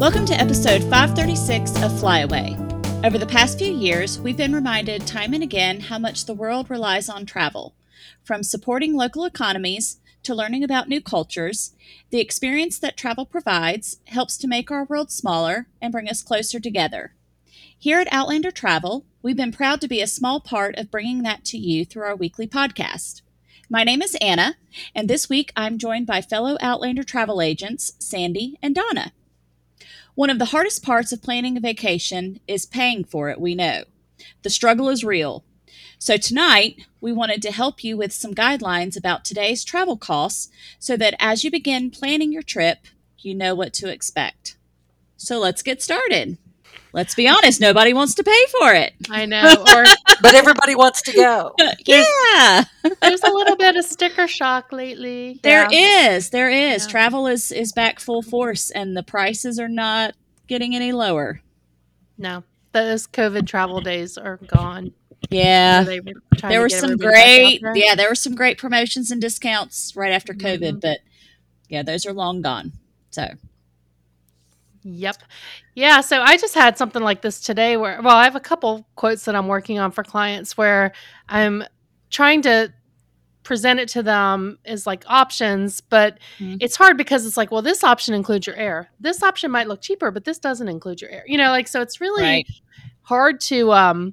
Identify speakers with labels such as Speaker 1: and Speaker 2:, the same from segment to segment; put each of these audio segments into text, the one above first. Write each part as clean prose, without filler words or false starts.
Speaker 1: Welcome to episode 536 of Flyaway. Over the past few years, we've been reminded time and again how much the world relies on travel. From supporting local economies to learning about new cultures, the experience that travel provides helps to make our world smaller and bring us closer together. Here at Outlander Travel, we've been proud to be a small part of bringing that to you through our weekly podcast. My name is Anna, and this week I'm joined by fellow Outlander travel agents, Sandy and Donna. One of the hardest parts of planning a vacation is paying for it, we know. The struggle is real. So tonight, we wanted to help you with some guidelines about today's travel costs so that as you begin planning your trip, you know what to expect. So let's get started. Let's be honest, nobody wants to pay for it.
Speaker 2: I know.
Speaker 3: But everybody wants to go.
Speaker 1: Yeah.
Speaker 2: There's a little bit of sticker shock lately.
Speaker 1: There is.
Speaker 2: Yeah.
Speaker 1: Travel is back full force, and the prices are not getting any lower.
Speaker 2: No, those COVID travel days are gone.
Speaker 1: Yeah.
Speaker 2: They were trying
Speaker 1: There
Speaker 2: to
Speaker 1: were
Speaker 2: get
Speaker 1: some
Speaker 2: everybody back out there.
Speaker 1: there were some great promotions and discounts right after COVID,
Speaker 2: Mhm.
Speaker 1: but yeah, those are long gone. So
Speaker 2: Yep. Yeah. So I just had something like this today where, I have a couple quotes that I'm working on for clients where I'm trying to present it to them as like options, but
Speaker 1: Mhm.
Speaker 2: it's hard because it's like, well, this option includes your air. This option might look cheaper, but this doesn't include your air. So it's really
Speaker 1: right.
Speaker 2: hard to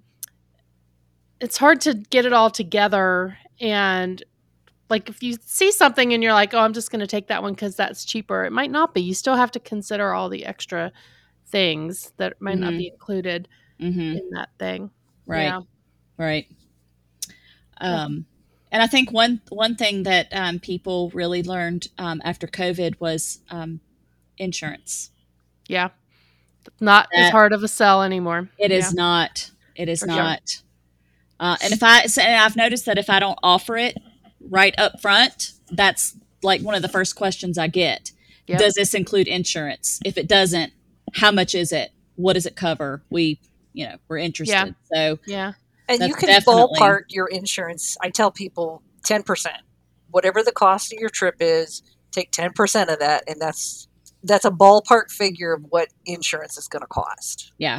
Speaker 2: get it all together. And like if you see something and you're like, oh, I'm just going to take that one because that's cheaper, it might not be. You still have to consider all the extra things that might not be included
Speaker 1: Mm-hmm.
Speaker 2: in that thing.
Speaker 1: Right.
Speaker 2: Yeah.
Speaker 1: Right. And I think one thing that people really learned after COVID was insurance.
Speaker 2: Yeah. Not as
Speaker 1: That-
Speaker 2: hard of a sell anymore.
Speaker 1: It
Speaker 2: Yeah.
Speaker 1: is not. It is
Speaker 2: For sure.
Speaker 1: not. And I've noticed that if I don't offer it right up front, that's like one of the first questions I get.
Speaker 2: Yep.
Speaker 1: Does this include insurance? If it doesn't, how much is it? What does it cover? We're interested. So
Speaker 2: Yeah.
Speaker 3: And you
Speaker 1: That's
Speaker 3: can
Speaker 1: definitely-
Speaker 3: ballpark your insurance. I tell people 10%. Whatever the cost of your trip is, take 10% of that, and that's a ballpark figure of what insurance is going to cost.
Speaker 1: yeah.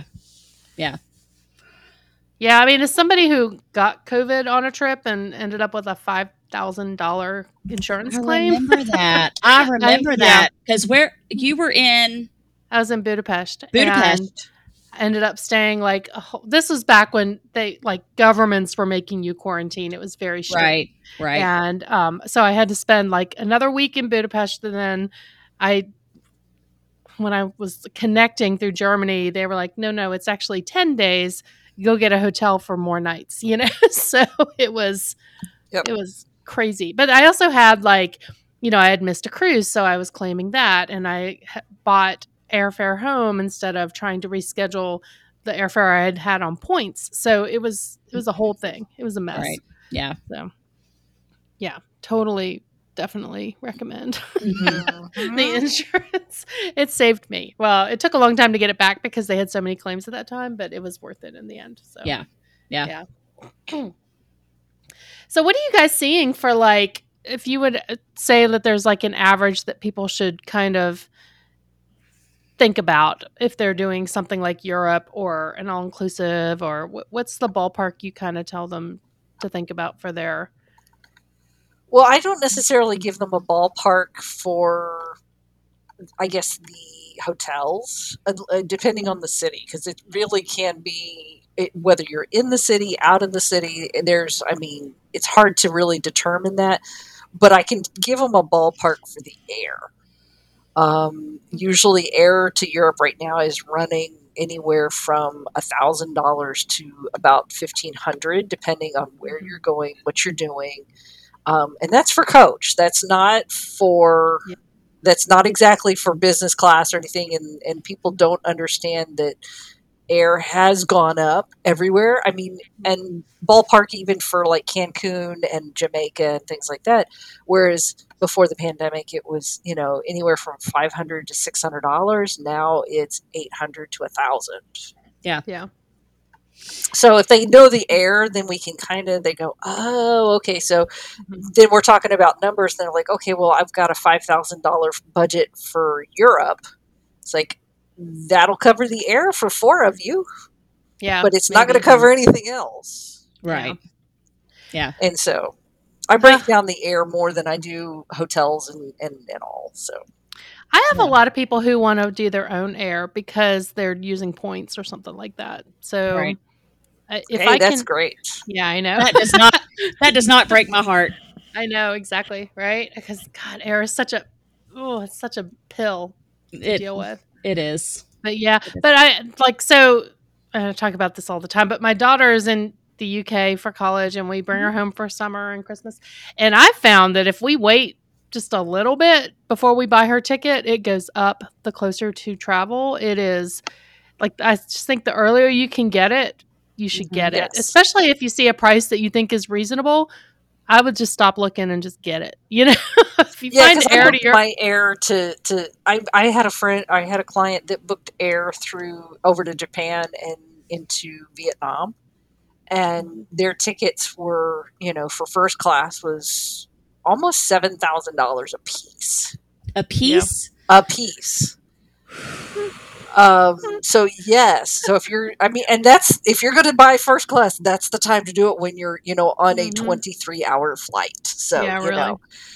Speaker 2: Yeah. I mean, as somebody who got COVID on a trip and ended up with a $5,000 insurance claim,
Speaker 1: I remember
Speaker 2: yeah.
Speaker 1: that because where you were in
Speaker 2: I was in Budapest. And
Speaker 1: Budapest.
Speaker 2: ended up staying this was back when they governments were making you quarantine. It was very strict.
Speaker 1: Right.
Speaker 2: And so I had to spend another week in Budapest, and then when I was connecting through Germany, they were like, no, it's actually 10 days. Go get a hotel for more nights, So it was
Speaker 3: Yep.
Speaker 2: it was crazy. But I also had I had missed a cruise, so I was claiming that, and I bought airfare home instead of trying to reschedule the airfare I had on points. So it was a whole thing. It was a mess.
Speaker 1: Right. Yeah.
Speaker 2: So yeah, totally, definitely recommend
Speaker 1: Mm-hmm.
Speaker 2: the insurance. It saved me. Well, it took a long time to get it back because they had so many claims at that time, but it was worth it in the end. So
Speaker 1: Yeah.
Speaker 2: So what are you guys seeing for if you would say that there's an average that people should kind of think about if they're doing something like Europe or an all-inclusive, or what's the ballpark you kind of tell them to think about for their...
Speaker 3: Well, I don't necessarily give them a ballpark for, I guess, the hotels, depending on the city, because it really can be, whether you're in the city, out of the city, it's hard to really determine that, but I can give them a ballpark for the air. Usually air to Europe right now is running anywhere from $1,000 to about $1,500, depending on where you're going, what you're doing. And that's for coach. That's not exactly for business class or anything. And people don't understand that air has gone up everywhere. And ballpark even for Cancun and Jamaica and things like that. Whereas before the pandemic, it was, anywhere from $500 to $600. Now it's $800 to $1,000.
Speaker 2: Yeah.
Speaker 3: So if they know the air, then we can they go, oh, okay. So then we're talking about numbers. And they're like, okay, well, I've got a $5,000 budget for Europe. It's like, that'll cover the air for 4 of you,
Speaker 2: Yeah.
Speaker 3: but it's not going to
Speaker 2: maybe.
Speaker 3: cover anything else.
Speaker 1: Right. Yeah.
Speaker 3: And so I break down the air more than I do hotels and all. So
Speaker 2: I have
Speaker 1: Yeah.
Speaker 2: a lot of people who want to do their own air because they're using points or something like that. So
Speaker 1: Right.
Speaker 2: if
Speaker 3: hey,
Speaker 2: I
Speaker 3: that's
Speaker 2: can,
Speaker 3: great.
Speaker 2: yeah, I know.
Speaker 1: That does not break my heart.
Speaker 2: I know exactly, right? Because God, air is it's such a pill to deal with.
Speaker 1: It is.
Speaker 2: But yeah, but I talk about this all the time, but my daughter is in the UK for college and we bring her home for summer and Christmas. And I found that if we wait just a little bit before we buy her ticket, it goes up the closer to travel. It is like, I just think the earlier you can get it, you should get it,
Speaker 3: Yes.
Speaker 2: especially if you see a price that you think is reasonable. I would just stop looking and just get it. If you
Speaker 3: Yeah,
Speaker 2: find
Speaker 3: because I
Speaker 2: air to
Speaker 3: booked
Speaker 2: your
Speaker 3: my air to I had a client that booked air through over to Japan and into Vietnam, and their tickets were, for first class was almost $7,000 a piece.
Speaker 1: A piece?
Speaker 3: A piece. So yes, so and that's if you're going to buy first class, that's the time to do it when you're, on a 23-hour flight. So,
Speaker 2: Yeah, really.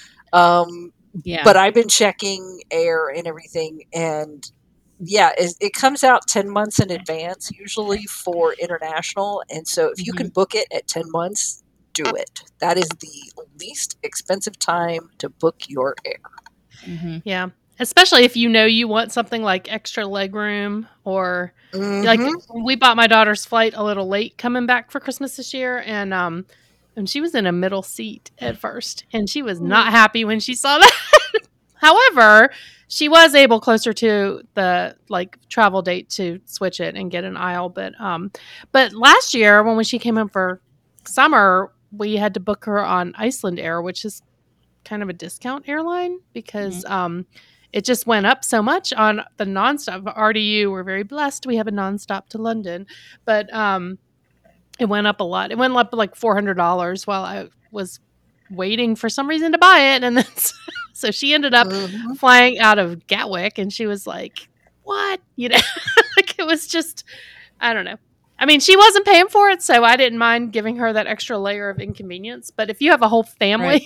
Speaker 1: Yeah.
Speaker 3: But I've been checking air and everything, and yeah, it comes out 10 months in advance usually for international. And so if you can book it at 10 months, do it. That is the least expensive time to book your air.
Speaker 2: Yeah. Especially if you want something like extra leg room or like we bought my daughter's flight a little late coming back for Christmas this year and she was in a middle seat at first and she was not happy when she saw that. However, she was able closer to the travel date to switch it and get an aisle. But last year when she came in for summer, we had to book her on Iceland Air, which is kind of a discount airline because it just went up so much on the nonstop. RDU, we're very blessed. We have a nonstop to London, but it went up a lot. It went up like $400 while I was waiting for some reason to buy it, and then so she ended up flying out of Gatwick, and she was like, "What?" Like it was just, I don't know. I mean, she wasn't paying for it, so I didn't mind giving her that extra layer of inconvenience. But if you have a whole family,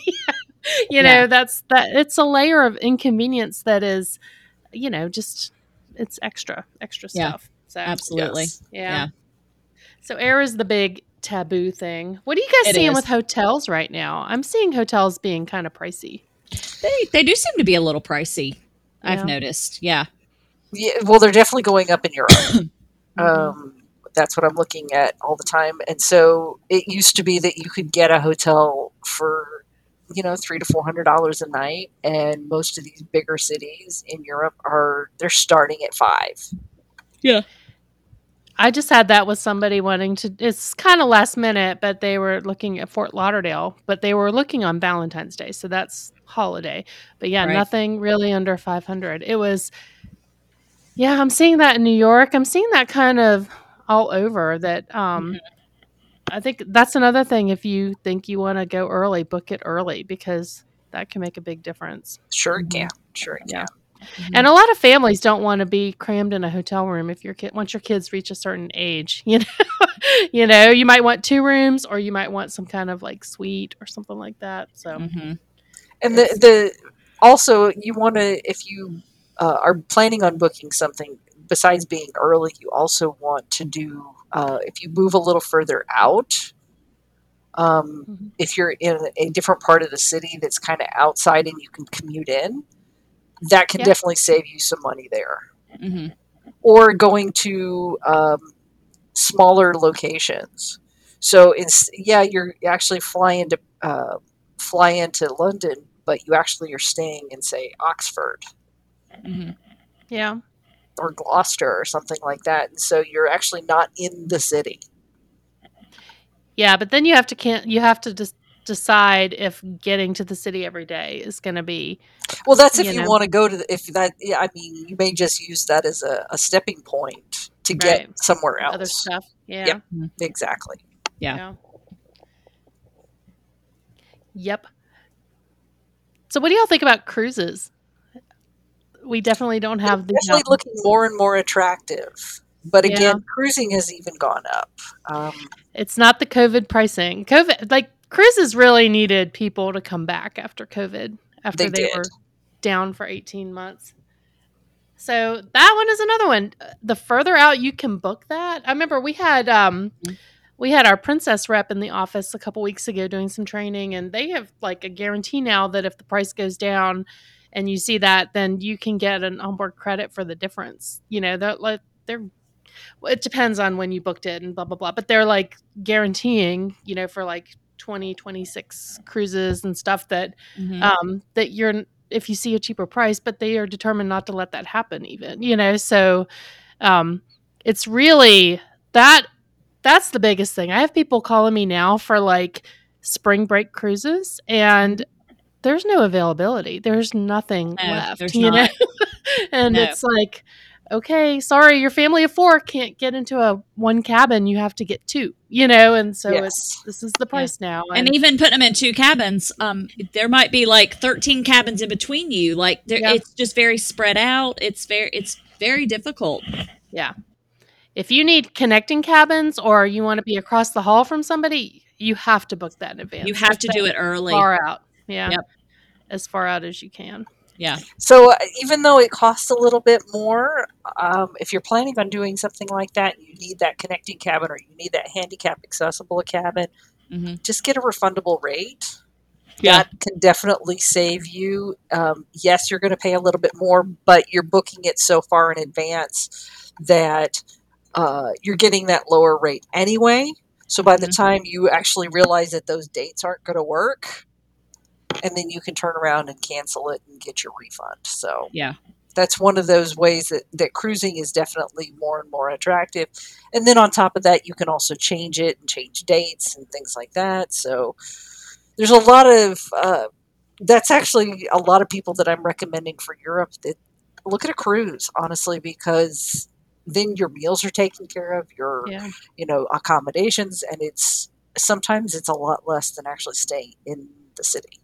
Speaker 2: it's a layer of inconvenience that is, just it's extra stuff. So
Speaker 1: absolutely.
Speaker 2: yeah. So air is the big taboo thing. What are you guys seeing with hotels right now? I'm seeing hotels being kind of pricey.
Speaker 1: They do seem to be a little pricey. I've noticed. Yeah.
Speaker 3: Yeah. Well, they're definitely going up in Europe. That's what I'm looking at all the time. And so it used to be that you could get a hotel for, $300 to $400 a night. And most of these bigger cities in Europe they're starting at $5.
Speaker 1: Yeah.
Speaker 2: I just had that with somebody it's kind of last minute, but they were looking at Fort Lauderdale, but they were looking on Valentine's Day. So that's holiday. But yeah, nothing really under 500. It was, I'm seeing that in New York. I'm seeing that kind of all over that. I think that's another thing. If you think you want to go early, book it early because that can make a big difference.
Speaker 3: Sure it can. Sure it can.
Speaker 2: And a lot of families don't want to be crammed in a hotel room if once your kids reach a certain age. You might want 2 rooms, or you might want some kind of suite or something like that. So,
Speaker 3: and also you want to, if you are planning on booking something, besides being early, you also want to do if you move a little further out. If you're in a different part of the city that's kind of outside and you can commute in, that can definitely save you some money there. Or going to smaller locations. So you're actually fly into London, but you actually are staying in, say, Oxford.
Speaker 2: Yeah.
Speaker 3: Or Gloucester or something like that. And so you're actually not in the city.
Speaker 2: Yeah, but then you have to just decide if getting to the city every day is going to be.
Speaker 3: Well, that's if you want to go to you may just use that as a stepping point to get somewhere else.
Speaker 2: Other stuff. Yeah.
Speaker 3: Yep. Exactly.
Speaker 1: Yeah.
Speaker 2: Yep. So what do y'all think about cruises? We definitely don't have the
Speaker 3: Definitely looking more and more attractive. But
Speaker 2: Yeah.
Speaker 3: again, cruising has even gone up.
Speaker 2: It's not the COVID pricing. COVID, like cruises really needed people to come back after COVID, after
Speaker 3: They
Speaker 2: they
Speaker 3: did.
Speaker 2: were down for 18 months. So that one is another one. The further out you can book that. I remember we had our Princess rep in the office a couple weeks ago doing some training, and they have like a guarantee now that if the price goes down and you see that, then you can get an onboard credit for the difference. You know, they're it depends on when you booked it and blah blah blah, but they're like guaranteeing, you know, for like 2026 cruises and stuff that that you're, if you see a cheaper price, but they are determined not to let that happen even, you know. So it's really that's the biggest thing. I have people calling me now for like spring break cruises, and there's no availability. There's nothing left,
Speaker 1: there's
Speaker 2: you
Speaker 1: not.
Speaker 2: know? And
Speaker 1: No.
Speaker 2: it's like, okay, sorry, your family of 4 can't get into a one cabin. You have to get 2, you know? And so
Speaker 3: Yes.
Speaker 2: this is the price now.
Speaker 1: And even putting them in 2 cabins, there might be like 13 cabins in between you. Like it's just very spread out. It's very difficult.
Speaker 2: Yeah. If you need connecting cabins or you want to be across the hall from somebody, you have to book that in advance.
Speaker 1: You have to do it early.
Speaker 2: Far out. Yeah.
Speaker 1: Yep.
Speaker 2: As far out as you can.
Speaker 1: Yeah.
Speaker 3: So even though it costs a little bit more, if you're planning on doing something like that, you need that connecting cabin or you need that handicap accessible cabin, just get a refundable rate.
Speaker 1: Yeah.
Speaker 3: That can definitely save you. Yes, you're going to pay a little bit more, but you're booking it so far in advance that you're getting that lower rate anyway. So by the time you actually realize that those dates aren't going to work, and then you can turn around and cancel it and get your refund. So
Speaker 1: yeah,
Speaker 3: that's one of those ways that cruising is definitely more and more attractive. And then on top of that, you can also change it and change dates and things like that. So there's a lot of that's actually a lot of people that I'm recommending for Europe that look at a cruise, honestly, because then your meals are taken care of, your accommodations, and sometimes it's a lot less than actually staying in the city.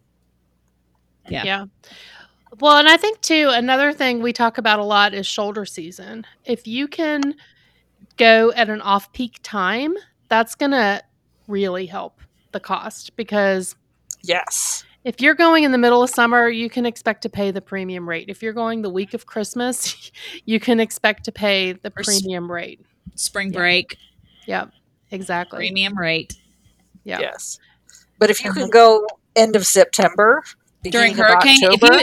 Speaker 2: Yeah. Well, and I think too, another thing we talk about a lot is shoulder season. If you can go at an off-peak time, that's going to really help the cost, because
Speaker 3: yes,
Speaker 2: if you're going in the middle of summer, you can expect to pay the premium rate. If you're going the week of Christmas, you can expect to pay the premium rate.
Speaker 1: Spring break.
Speaker 2: Yeah, exactly.
Speaker 1: Premium rate.
Speaker 2: Yeah.
Speaker 3: Yes. But if you can go end of September,
Speaker 1: during hurricane,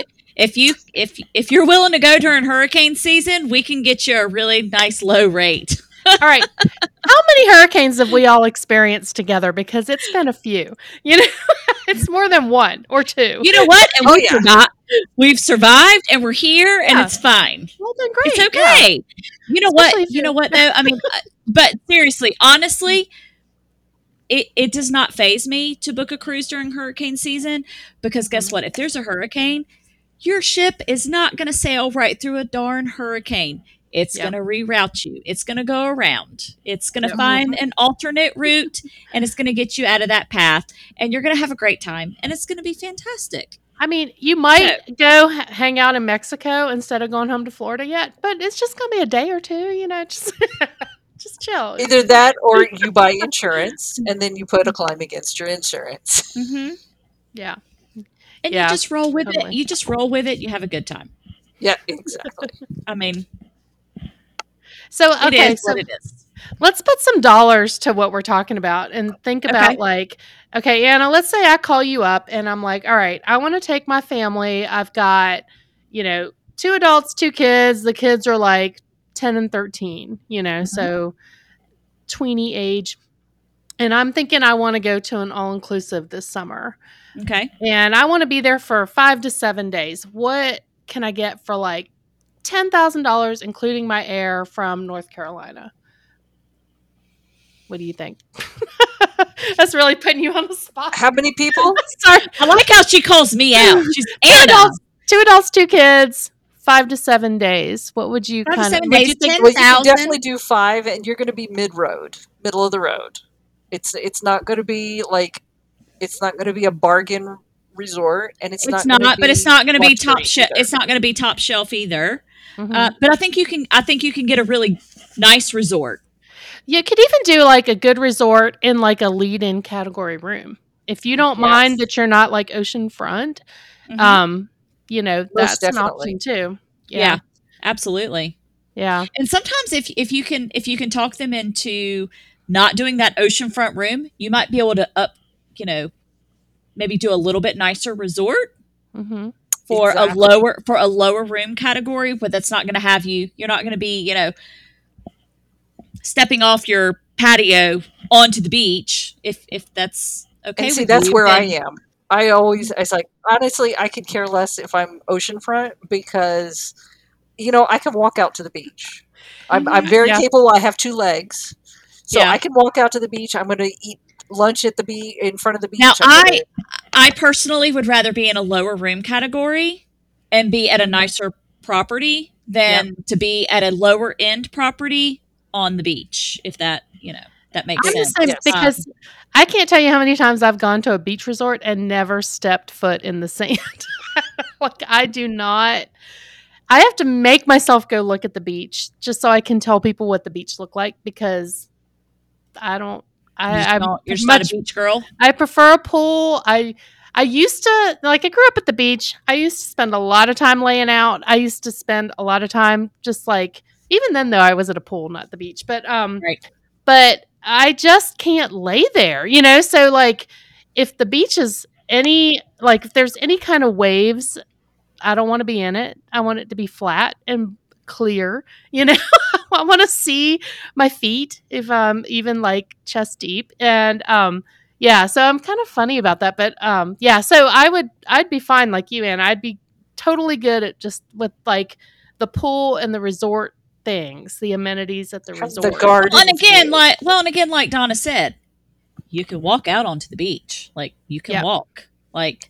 Speaker 1: if you're willing to go during hurricane season, we can get you a really nice low rate.
Speaker 2: All right. How many hurricanes have we all experienced together? Because it's been a few. You know, it's more than 1 or 2.
Speaker 1: You know what? And we've survived, and we're here, and it's fine.
Speaker 2: Well, then great.
Speaker 1: It's okay. Yeah. You know what? You know what? Though, I mean, but seriously, honestly, it does not faze me to book a cruise during hurricane season, because guess what? If there's a hurricane, your ship is not going to sail right through a darn hurricane. It's going to reroute you. It's going to go around. It's going to find an alternate route, and it's going to get you out of that path, and you're going to have a great time, and it's going to be fantastic.
Speaker 2: I mean, you might go hang out in Mexico instead of going home to Florida yet, but it's just going to be a day or 2, you know, just chill.
Speaker 3: Either that or you buy insurance and then you put a claim against your insurance.
Speaker 2: Yeah.
Speaker 1: And you just roll with it. You just roll with it. You have a good time.
Speaker 3: Yeah, exactly.
Speaker 1: I mean,
Speaker 2: so
Speaker 1: it is what it is.
Speaker 2: Let's put some dollars to what we're talking about and think about okay, Anna, let's say I call you up and I'm like, all right, I want to take my family. I've got, 2 adults, 2 kids. The kids are like 10 and 13, so tweeny age. And I'm thinking I want to go to an all-inclusive this summer.
Speaker 1: Okay.
Speaker 2: And I want to be there for 5 to 7 days. What can I get for like $10,000, including my air from North Carolina? What do you think? That's really putting you on the spot.
Speaker 3: How many people?
Speaker 2: Sorry.
Speaker 1: I like how she calls me out. She's Anna.
Speaker 2: 2 adults, 2 kids, 5 to 7 days. What would you kind of?
Speaker 1: Days,
Speaker 3: well, you can definitely do 5, and you're going to be middle of the road. It's not going to be like, it's not going to be a bargain resort, and it's
Speaker 1: It's
Speaker 3: not gonna
Speaker 1: not, but it's not going to be top
Speaker 3: luxury
Speaker 1: shelf.
Speaker 3: either.
Speaker 1: It's not going to be top shelf either.
Speaker 2: Mhm.
Speaker 1: But I think you can. I think you can get a really nice resort.
Speaker 2: You could even do like a good resort in like a lead-in category room. If you don't mind
Speaker 3: Yes.
Speaker 2: that you're not like oceanfront,
Speaker 1: Mhm.
Speaker 2: you know,
Speaker 3: Most
Speaker 2: that's an
Speaker 3: definitely.
Speaker 2: option too.
Speaker 1: Yeah,
Speaker 2: Yeah.
Speaker 1: absolutely.
Speaker 2: Yeah.
Speaker 1: And sometimes if you can talk them into not doing that oceanfront room, you might be able to you know, maybe do a little bit nicer resort
Speaker 2: Mhm.
Speaker 3: Exactly.
Speaker 1: for a lower room category, but that's not going to have you. You're not going to be, stepping off your patio onto the beach. If that's
Speaker 3: And
Speaker 1: okay
Speaker 3: see,
Speaker 1: with
Speaker 3: that's
Speaker 1: you,
Speaker 3: where I
Speaker 1: then
Speaker 3: am. It's like, honestly, I could care less if I'm oceanfront because, I can walk out to the beach. I'm
Speaker 1: Mhm.
Speaker 3: very
Speaker 2: Yeah.
Speaker 3: capable. I have 2 legs. So
Speaker 1: Yeah.
Speaker 3: I can walk out to the beach. I'm going to eat lunch at the beach, in front of the
Speaker 1: Now,
Speaker 3: beach. I'm going to
Speaker 1: I personally would rather be in a lower room category and be at a nicer property
Speaker 3: yeah.
Speaker 1: than to be at a lower end property on the beach, if that, that makes
Speaker 2: I'm the
Speaker 1: sense.
Speaker 2: same
Speaker 3: Yes.
Speaker 2: because I can't tell you how many times I've gone to a beach resort and never stepped foot in the sand. Like I do not. I have to make myself go look at the beach just so I can tell people what the beach looked like because I don't. I'm
Speaker 1: You're just not a
Speaker 2: much.
Speaker 1: beach girl.
Speaker 2: I prefer a pool. I used to like. I grew up at the beach. I used to spend a lot of time laying out. I used to spend a lot of time just like. Even then, though, I was at a pool, not the beach.
Speaker 1: Right.
Speaker 2: But I just can't lay there, you know? So, like, if the beach is if there's any kind of waves, I don't want to be in it. I want it to be flat and clear, you know? I want to see my feet if I'm even like chest deep. And, yeah, so I'm kind of funny about that. But, yeah, so I'd be fine like you, Anne. I'd be totally good at just with like the pool and the resort things, the amenities at the
Speaker 3: have the
Speaker 2: resort.
Speaker 3: garden view.
Speaker 1: And again, like Donna said, you can walk out onto the beach. Like you can
Speaker 2: Yeah.
Speaker 1: walk. Like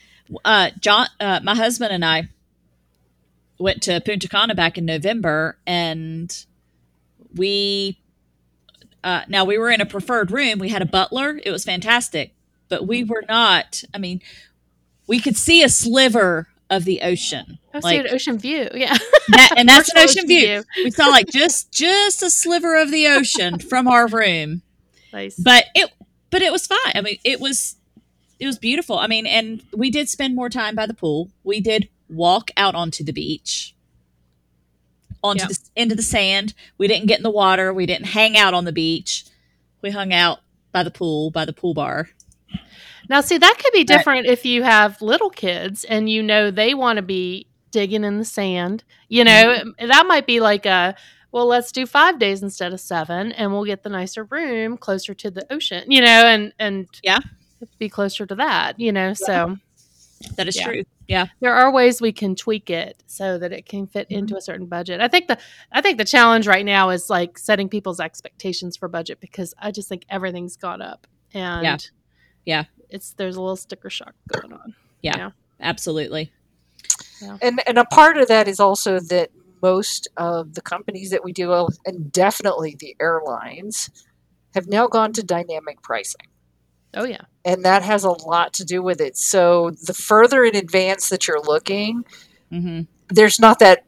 Speaker 1: my husband and I went to Punta Cana back in November, and we now we were in a preferred room. We had a butler. It was fantastic, but we were not. I mean, we could see a sliver of the ocean,
Speaker 2: I see
Speaker 1: like
Speaker 2: an ocean view. Yeah.
Speaker 1: and that's an
Speaker 2: Virtual
Speaker 1: ocean view. We saw like just a sliver of the ocean from our room,
Speaker 2: Nice.
Speaker 1: but it was fine. I mean, it was beautiful. I mean, and we did spend more time by the pool. We did walk out onto the beach,
Speaker 2: Yep.
Speaker 1: into the sand. We didn't get in the water. We didn't hang out on the beach. We hung out by the pool bar.
Speaker 2: Now, see, that could be different if you have little kids and you know they want to be digging in the sand. You know, that might be like well, let's do 5 days instead of 7, and we'll get the nicer room closer to the ocean. You know, and
Speaker 1: Yeah,
Speaker 2: be closer to that. You know, so
Speaker 1: that is
Speaker 2: yeah.
Speaker 1: true. Yeah,
Speaker 2: There are ways we can tweak it so that it can fit into a certain budget. I think the challenge right now is like setting people's expectations for budget because I just think everything's gone up and
Speaker 1: yeah,
Speaker 2: there's a little sticker shock going on.
Speaker 1: yeah, absolutely.
Speaker 2: Yeah.
Speaker 3: And a part of that is also that most of the companies that we deal with, and definitely the airlines, have now gone to dynamic pricing.
Speaker 2: Oh yeah.
Speaker 3: And that has a lot to do with it. So the further in advance that you're looking, there's not that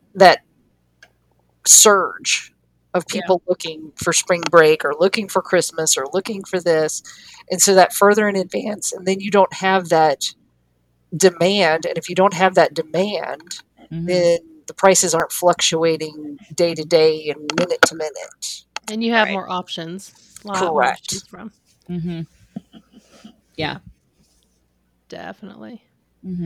Speaker 3: surge of people looking for spring break or looking for Christmas or looking for this. And so that further in advance, and then you don't have that demand. And if you don't have that demand, then the prices aren't fluctuating day to day and minute to minute.
Speaker 2: And you have more options. A lot more to choose from.
Speaker 1: Yeah.
Speaker 2: Definitely.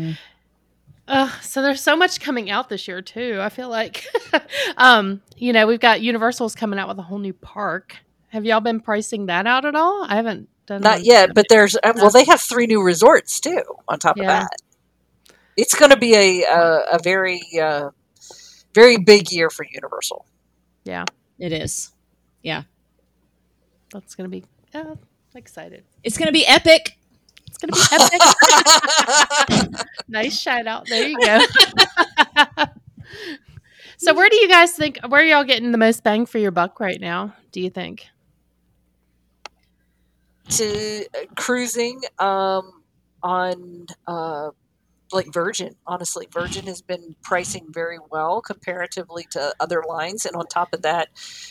Speaker 2: So there's so much coming out this year too. I feel like, we've got Universal's coming out with a whole new park. Have y'all been pricing that out at all? I haven't done
Speaker 3: Not yet, but there's they have 3 new resorts too on top of that. It's going to be a very very big year for Universal.
Speaker 2: Yeah,
Speaker 1: it is. Yeah,
Speaker 2: that's going to be excited.
Speaker 1: It's going to be epic.
Speaker 2: It's going to be epic. Nice shout out. There you go. So where do you guys think, where are y'all getting the most bang for your buck right now, do you think?
Speaker 3: To cruising, on like Virgin. Honestly, Virgin has been pricing very well comparatively to other lines, and on top of that,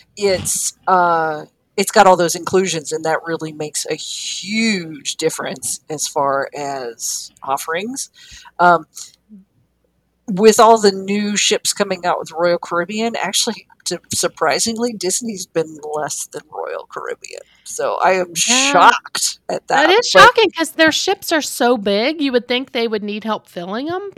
Speaker 3: it's got all those inclusions, and that really makes a huge difference as far as offerings. Um, with all the new ships coming out with Royal Caribbean, actually, surprisingly, Disney's been less than Royal Caribbean. So I am
Speaker 2: Yeah.
Speaker 3: shocked at
Speaker 2: That
Speaker 3: that.
Speaker 2: is
Speaker 3: But
Speaker 2: shocking because their ships are so big. You would think they would need help filling them,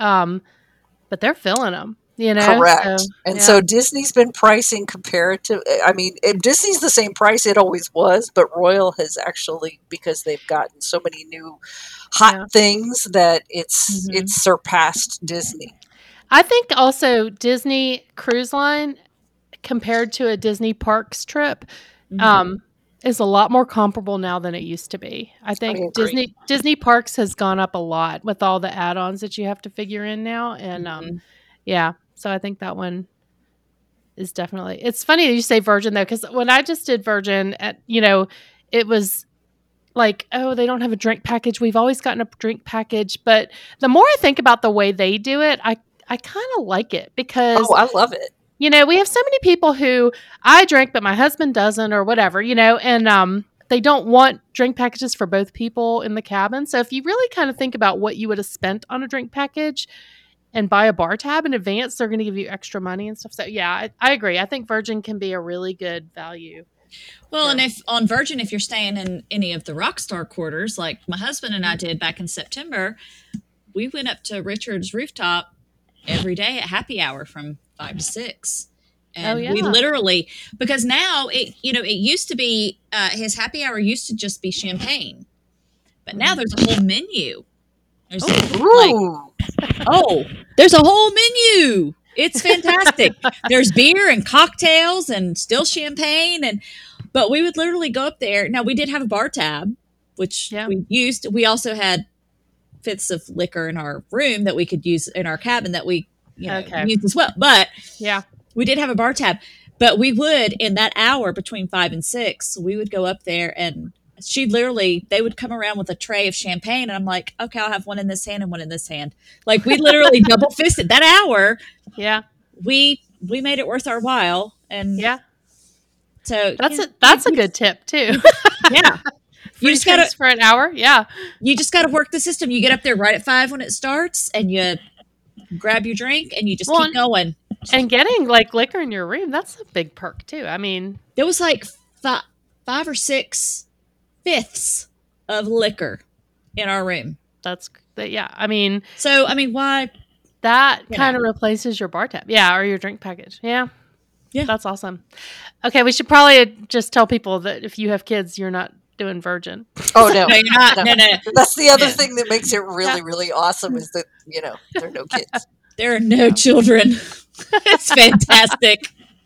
Speaker 2: but they're filling them.
Speaker 3: correct.
Speaker 2: So
Speaker 3: And
Speaker 2: yeah,
Speaker 3: so Disney's been pricing comparative. I mean, Disney's the same price it always was, but Royal has actually, because they've gotten so many new hot
Speaker 2: yeah.
Speaker 3: things, that it's
Speaker 1: Mhm.
Speaker 3: it's surpassed Disney.
Speaker 2: I think also Disney Cruise Line compared to a Disney Parks trip,
Speaker 1: Mhm.
Speaker 2: um, is a lot more comparable now than it used to be. I
Speaker 3: I
Speaker 2: think
Speaker 3: agree.
Speaker 2: Disney Parks has gone up a lot with all the add-ons that you have to figure in now, and
Speaker 1: Mhm.
Speaker 2: yeah, so I think that one is definitely. It's funny that you say Virgin though, because when I just did Virgin, it was like, oh, they don't have a drink package. We've always gotten a drink package, but the more I think about the way they do it, I kind of like it because
Speaker 3: Oh, I love it.
Speaker 2: we have so many people who I drink, but my husband doesn't, or whatever, and they don't want drink packages for both people in the cabin. So if you really kind of think about what you would have spent on a drink package and buy a bar tab in advance, they're going to give you extra money and stuff. So yeah, I agree. I think Virgin can be a really good value.
Speaker 1: Well, and
Speaker 2: For,
Speaker 1: if on Virgin, if you're staying in any of the Rockstar quarters, like my husband and I did back in September, we went up to Richard's rooftop every day at happy hour from 5 to 6.
Speaker 2: oh
Speaker 1: And we
Speaker 2: yeah,
Speaker 1: literally, because now it used to be, his happy hour used to just be champagne, but now there's a whole menu. There's like,
Speaker 3: Ooh.
Speaker 1: oh, there's a whole menu. It's fantastic. There's beer and cocktails and still champagne, but we would literally go up there. Now we did have a bar tab, which
Speaker 2: yeah,
Speaker 1: we used. We also had fifths of liquor in our room that we could use in our cabin that we
Speaker 2: okay,
Speaker 1: used as well. But
Speaker 2: yeah.
Speaker 1: we did have a bar tab. But we would, in that hour between 5 and 6, we would go up there, and they would come around with a tray of champagne, and I'm like, okay, I'll have one in this hand and one in this hand. Like we literally double fisted that hour.
Speaker 2: Yeah.
Speaker 1: We made it worth our while, and
Speaker 2: Yeah.
Speaker 1: so
Speaker 2: That's a good tip too.
Speaker 1: yeah. You
Speaker 2: Free
Speaker 1: just gotta
Speaker 2: drinks for an hour. Yeah.
Speaker 1: work the system. You get up there right at 5 when it starts, and you grab your drink, and you just
Speaker 2: Well,
Speaker 1: keep going.
Speaker 2: and getting like liquor in your room, that's a big perk too. I mean,
Speaker 1: There was like 5 or 6 fifths of liquor in our room.
Speaker 2: yeah. I mean,
Speaker 1: So, I mean, why?
Speaker 2: that
Speaker 1: You
Speaker 2: kind
Speaker 1: know.
Speaker 2: of replaces your bar tab. Yeah, or your drink package. Yeah.
Speaker 1: Yeah.
Speaker 2: That's awesome. Okay, we should probably just tell people that if you have kids, you're not doing Virgin.
Speaker 3: Oh no.
Speaker 1: No, you're not.
Speaker 3: No.
Speaker 1: No.
Speaker 3: That's the other
Speaker 1: No.
Speaker 3: thing that makes it really,
Speaker 2: Yeah.
Speaker 3: really awesome is that, there are no kids.
Speaker 1: There are no children. It's fantastic.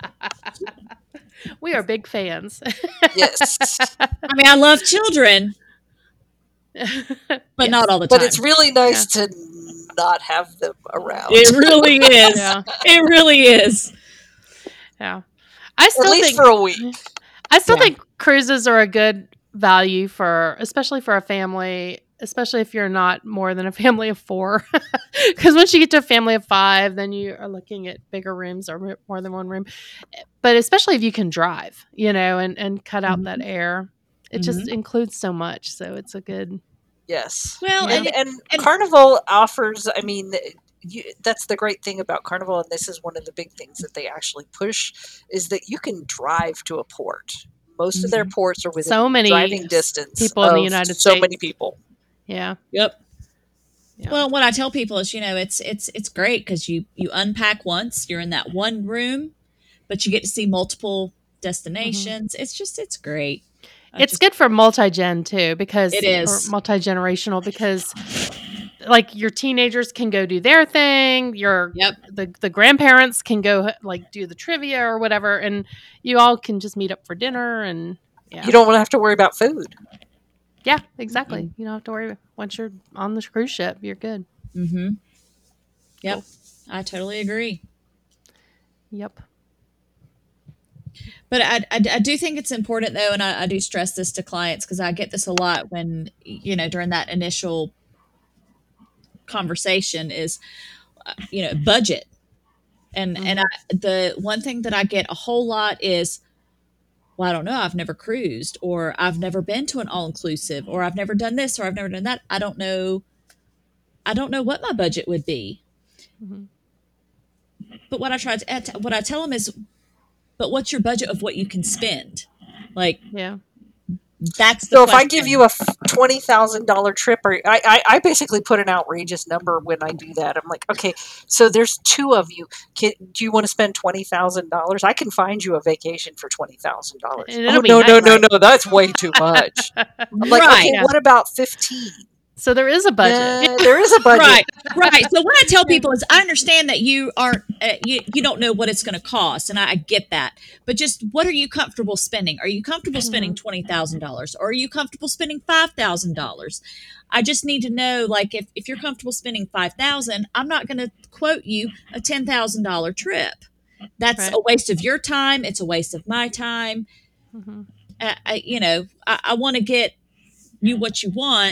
Speaker 2: We are big fans.
Speaker 3: Yes.
Speaker 1: I mean, I love children, but
Speaker 2: Yes.
Speaker 1: not all the time.
Speaker 3: But it's really nice to not have them around.
Speaker 1: It really is.
Speaker 2: Yeah.
Speaker 1: It really is.
Speaker 2: Yeah. I
Speaker 3: At
Speaker 2: still
Speaker 3: least
Speaker 2: think
Speaker 3: for a week.
Speaker 2: I still
Speaker 1: Yeah.
Speaker 2: think cruises are a good value especially for a family, especially if you're not more than a family of 4. Because once you get to a family of 5, then you are looking at bigger rooms or more than one room. But especially if you can drive, and cut out that air, it just includes so much. So it's a good.
Speaker 3: Yes.
Speaker 1: Well,
Speaker 2: Yeah.
Speaker 3: And
Speaker 1: and-
Speaker 3: Carnival offers, I mean, that's the great thing about Carnival, and this is one of the big things that they actually push, is that you can drive to a port. Most of their ports are within
Speaker 2: So many
Speaker 3: driving distance
Speaker 2: people in the
Speaker 3: of
Speaker 2: United
Speaker 3: so
Speaker 2: States.
Speaker 3: many people.
Speaker 2: Yeah.
Speaker 1: Yep.
Speaker 2: Yeah.
Speaker 1: Well, what I tell people is, it's great because you unpack once, you're in that one room, but you get to see multiple destinations. It's great.
Speaker 2: It's good for multi-gen too, because
Speaker 1: It is.
Speaker 2: or multi-generational, because like your teenagers can go do their thing,
Speaker 1: Yep.
Speaker 2: the grandparents can go like do the trivia or whatever, and you all can just meet up for dinner, and
Speaker 3: You don't want to have to worry about food.
Speaker 2: yeah, exactly. You don't have to worry. Once you're on the cruise ship, you're good.
Speaker 1: Mm-hmm. Yep.
Speaker 2: Cool.
Speaker 1: I totally agree.
Speaker 2: Yep.
Speaker 1: But I do think it's important though, and I do stress this to clients because I get this a lot when during that initial conversation is, budget. And the one thing that I get a whole lot is, well, I don't know, I've never cruised, or I've never been to an all-inclusive, or I've never done this, or I've never done that. I don't know what my budget would be.
Speaker 2: Mm-hmm.
Speaker 1: But what I tell them is, but what's your budget of what you can spend? Like,
Speaker 2: Yeah.
Speaker 1: that's the
Speaker 3: So
Speaker 1: question.
Speaker 3: if I give you a $20,000 trip, or I basically put an outrageous number when I do that. I'm like, okay, so there's two of you. Do you want to spend $20,000? I can find you a vacation for $20,000.
Speaker 2: And it'll
Speaker 3: Oh,
Speaker 2: be
Speaker 3: no,
Speaker 2: nice.
Speaker 3: no, that's way too much. I'm like,
Speaker 1: Right.
Speaker 3: okay, what about 15?
Speaker 2: So there is a budget.
Speaker 3: There is a budget.
Speaker 1: Right. So what I tell people is, I understand that you aren't, you don't know what it's going to cost, and I get that. But just, what are you comfortable spending? Are you comfortable spending $20,000, or are you comfortable spending $5,000? I just need to know, like, if you're comfortable spending $5,000, I'm not going to quote you a $10,000 trip. That's
Speaker 2: Right.
Speaker 1: a waste of your time. It's a waste of my time.
Speaker 2: Mm-hmm.
Speaker 1: I want to get you what you want.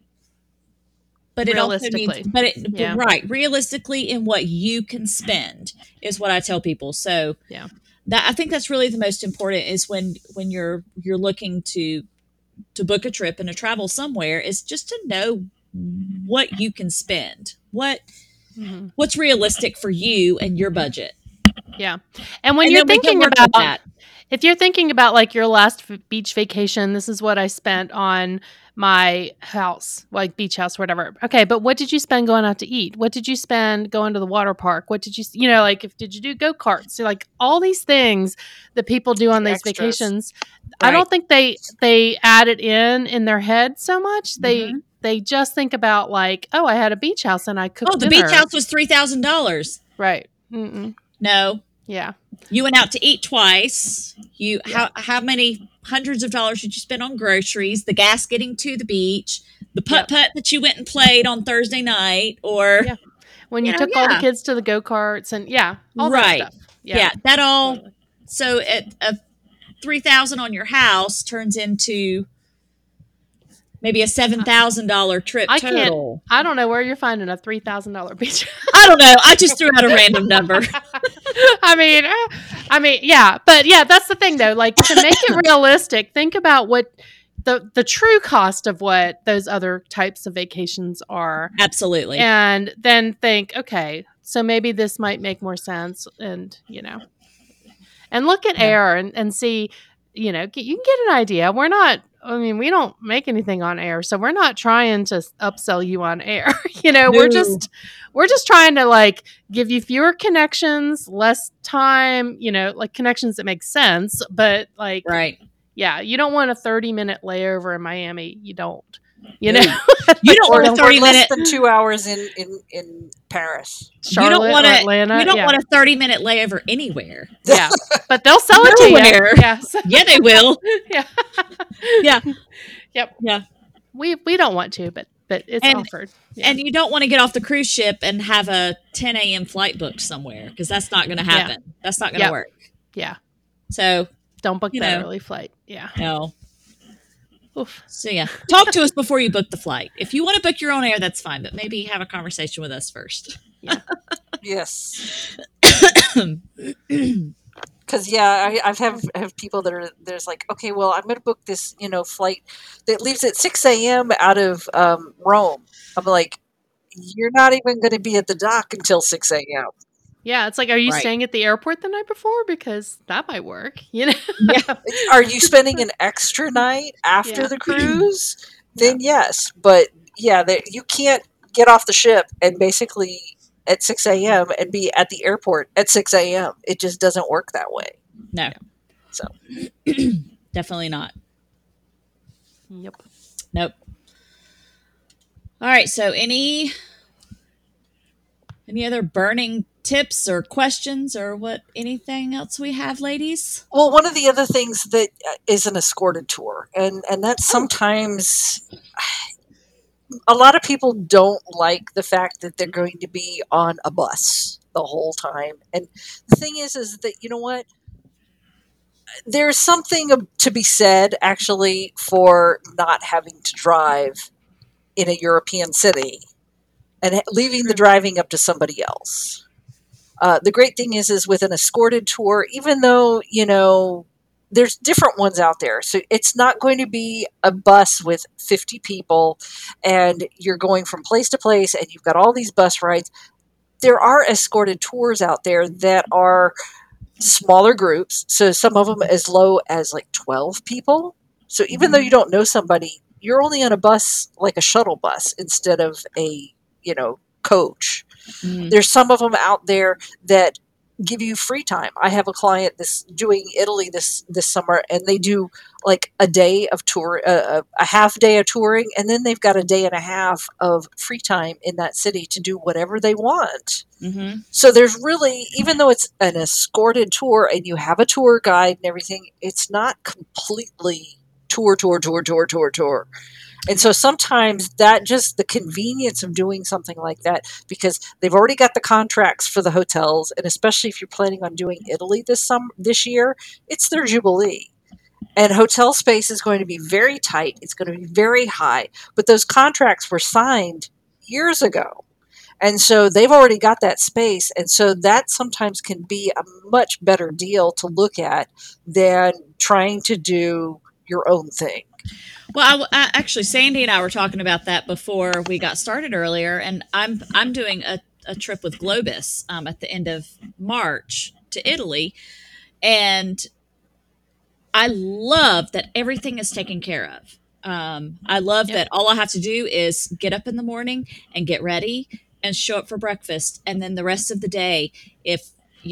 Speaker 1: But it also needs,
Speaker 2: Yeah.
Speaker 1: right, realistically, in what you can spend is what I tell people. So
Speaker 2: Yeah.
Speaker 1: I think that's really the most important, is when you're looking to book a trip and to travel somewhere, is just to know what you can spend, what's realistic for you and your budget.
Speaker 2: Yeah. And when
Speaker 1: And
Speaker 2: you're
Speaker 1: then we can
Speaker 2: thinking
Speaker 1: work with
Speaker 2: about
Speaker 1: that.
Speaker 2: If you're thinking about like your last beach vacation, this is what I spent on my house, like beach house, whatever. Okay, but what did you spend going out to eat? What did you spend going to the water park? What did you, did you do go-karts? So like all these things that people do on these
Speaker 3: Extras.
Speaker 2: vacations.
Speaker 1: Right.
Speaker 2: I don't think they add it in their head so much. They just think about like, oh, I had a beach house and I cooked
Speaker 1: Oh, the
Speaker 2: dinner.
Speaker 1: beach house was $3,000.
Speaker 2: Right. Mm-mm.
Speaker 1: No.
Speaker 2: Yeah.
Speaker 1: You went out to eat twice. How many hundreds of dollars did you spend on groceries, the gas getting to the beach, the putt-putt that you went and played on Thursday night, or
Speaker 2: when you took all the kids to the go-karts and all that stuff.
Speaker 1: Yeah, that all.
Speaker 2: Totally.
Speaker 1: So at $3,000 on your house turns into maybe a $7,000 trip total.
Speaker 2: I don't know where you're finding a $3,000 beach.
Speaker 1: I don't know. I just threw out a random number.
Speaker 2: I mean, yeah, but yeah, that's the thing though. Like, to make it realistic, think about what the true cost of what those other types of vacations are.
Speaker 1: Absolutely.
Speaker 2: And then think, okay, so maybe this might make more sense, and and look at air and see, you can get an idea. We don't make anything on air, so we're not trying to upsell you on air.
Speaker 1: No.
Speaker 2: We're just trying to like give you fewer connections, less time, like connections that make sense. But like,
Speaker 1: right.
Speaker 2: Yeah, you don't want a 30-minute layover in Miami. You don't.
Speaker 1: You don't want a 30-minute,
Speaker 3: less than 2 hours in Paris.
Speaker 2: Charlotte,
Speaker 1: you don't want
Speaker 2: Atlanta.
Speaker 1: You don't want a 30-minute layover anywhere.
Speaker 2: Yeah, but they'll sell it to you. Yeah,
Speaker 1: yeah, they will.
Speaker 2: Yeah,
Speaker 1: yeah,
Speaker 2: yep,
Speaker 1: yeah.
Speaker 2: We don't want to, but it's offered. Yeah.
Speaker 1: And you don't want to get off the cruise ship and have a 10 a.m. flight booked somewhere, because that's not going to happen. Yeah. That's not going to work.
Speaker 2: Yeah.
Speaker 1: So
Speaker 2: don't book that early flight. Yeah.
Speaker 1: No.
Speaker 2: Oof.
Speaker 1: So yeah, talk to us before you book the flight. If you want to book your own air, that's fine, but maybe have a conversation with us first.
Speaker 2: Yeah.
Speaker 3: Yes. Because I have people there's like, okay, well, I'm going to book this flight that leaves at 6 a.m. out of Rome. I'm like, you're not even going to be at the dock until 6 a.m.
Speaker 2: Yeah, it's like, are you staying at the airport the night before? Because that might work,
Speaker 1: Yeah.
Speaker 3: Are you spending an extra night after the cruise? Then yes, but you can't get off the ship and basically at 6 a.m. and be at the airport at 6 a.m. It just doesn't work that way.
Speaker 1: No.
Speaker 3: So
Speaker 1: definitely not.
Speaker 2: Yep.
Speaker 1: Nope. All right. So any other burning tips or questions or anything else we have, ladies?
Speaker 3: Well, one of the other things that is an escorted tour, and that's sometimes a lot of people don't like the fact that they're going to be on a bus the whole time. And the thing is that, you know what? There's something to be said actually for not having to drive in a European city and leaving the driving up to somebody else. The great thing is with an escorted tour, even though, there's different ones out there. So it's not going to be a bus with 50 people and you're going from place to place and you've got all these bus rides. There are escorted tours out there that are smaller groups. So some of them as low as like 12 people. So even though you don't know somebody, you're only on a bus, like a shuttle bus, instead of a, coach. There's some of them out there that give you free time. I have a client that's doing Italy this summer, and they do like a day of tour, a half day of touring, and then they've got a day and a half of free time in that city to do whatever they want. So there's really, even though it's an escorted tour and you have a tour guide and everything, it's not completely tour. And so sometimes that just the convenience of doing something like that, because they've already got the contracts for the hotels, and especially if you're planning on doing Italy this year, it's their jubilee. And hotel space is going to be very tight. It's going to be very high. But those contracts were signed years ago. And so they've already got that space. And so that sometimes can be a much better deal to look at than trying to do your own thing.
Speaker 1: Well, actually, Sandy and I were talking about that before we got started earlier, and I'm doing a trip with Globus at the end of March to Italy, and I love that everything is taken care of. I love that all I have to do is get up in the morning and get ready and show up for breakfast, and then the rest of the day, if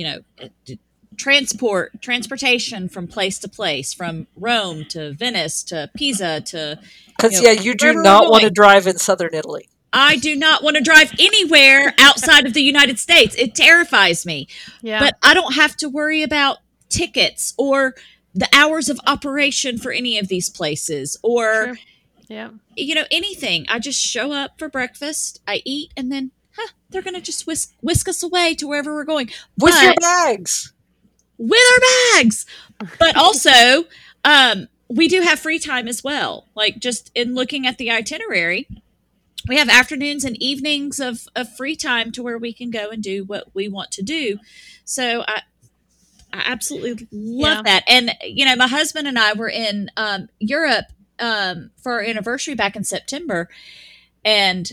Speaker 1: transportation from place to place, from Rome to Venice to Pisa to
Speaker 3: because you do not want to drive in southern Italy.
Speaker 1: I do not want to drive anywhere outside of the United States. It terrifies me. But I don't have to worry about tickets or the hours of operation for any of these places or anything. I just show up for breakfast, I eat, and then they're going to just whisk us away to wherever we're going.
Speaker 3: With your bags.
Speaker 1: With our bags. But also, we do have free time as well. Like just in looking at the itinerary, we have afternoons and evenings of free time to where we can go and do what we want to do. So I absolutely love that. And, my husband and I were in Europe for our anniversary back in September. And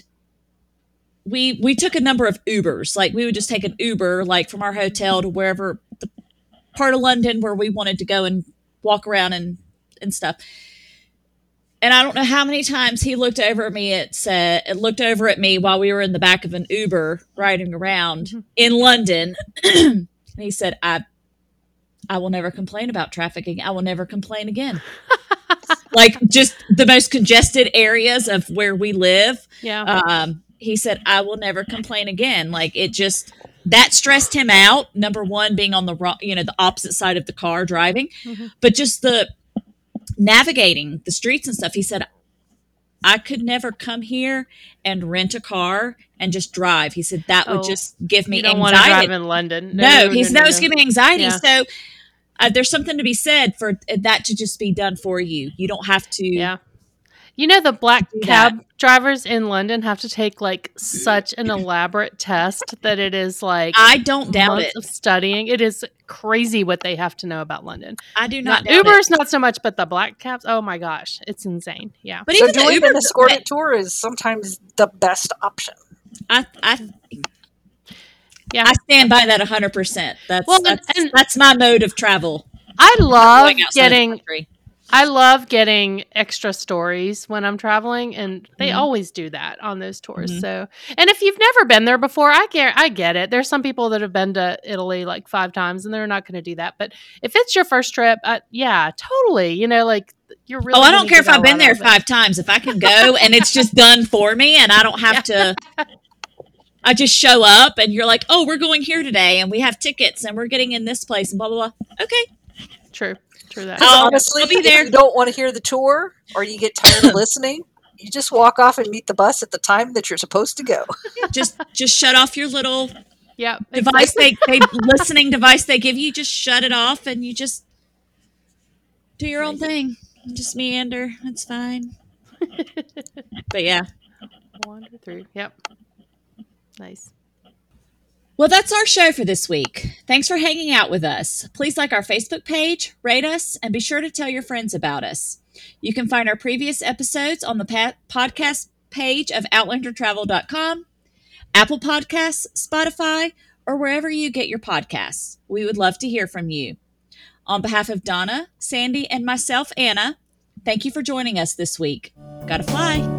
Speaker 1: we took a number of Ubers. Like we would just take an Uber, like from our hotel to wherever the part of London where we wanted to go and walk around and stuff. And I don't know how many times he looked over at me while we were in the back of an Uber riding around in London. And he said, I will never complain about traffic. I will never complain again. Like just the most congested areas of where we live.
Speaker 2: Yeah.
Speaker 1: He said, I will never complain again. Like that stressed him out. Number one, being on the opposite side of the car driving, but just the navigating the streets and stuff. He said, I could never come here and rent a car and just drive. He said that would just give me anxiety. You don't want to drive
Speaker 2: in London.
Speaker 1: No, he said that was giving me anxiety. Yeah. So there's something to be said for that to just be done for you. You don't have to.
Speaker 2: Yeah. The black cab drivers in London have to take like such an elaborate test that it is like
Speaker 1: I don't doubt it.
Speaker 2: Of studying. It is crazy what they have to know about London.
Speaker 1: I do not.
Speaker 2: Uber's not so much, but the black cabs. Oh my gosh, it's insane. Yeah.
Speaker 3: But even doing an escorted tour is sometimes the best option.
Speaker 1: I stand by that 100%. That's my mode of travel.
Speaker 2: I love getting extra stories when I'm traveling, and they always do that on those tours. So, and if you've never been there before, I get it. There's some people that have been to Italy like 5 times, and they're not going to do that. But if it's your first trip, totally. Like you're really.
Speaker 1: I don't care if I've been there 5 times. If I can go and it's just done for me, and I don't have to. I just show up, and you're like, "Oh, we're going here today, and we have tickets, and we're getting in this place, and blah blah blah." Okay,
Speaker 2: true. That.
Speaker 3: Honestly, I'll be there. If you don't want to hear the tour or you get tired of listening, you just walk off and meet the bus at the time that you're supposed to go.
Speaker 1: just shut off your little device they listening device they give you. Just shut it off and you just do your own thing. Just meander. It's fine. But yeah.
Speaker 2: Wander through. Yep. Nice.
Speaker 1: Well, that's our show for this week. Thanks for hanging out with us. Please like our Facebook page, rate us, and be sure to tell your friends about us. You can find our previous episodes on the podcast page of OutlanderTravel.com, Apple Podcasts, Spotify, or wherever you get your podcasts. We would love to hear from you. On behalf of Donna, Sandy, and myself, Anna, thank you for joining us this week. Gotta fly.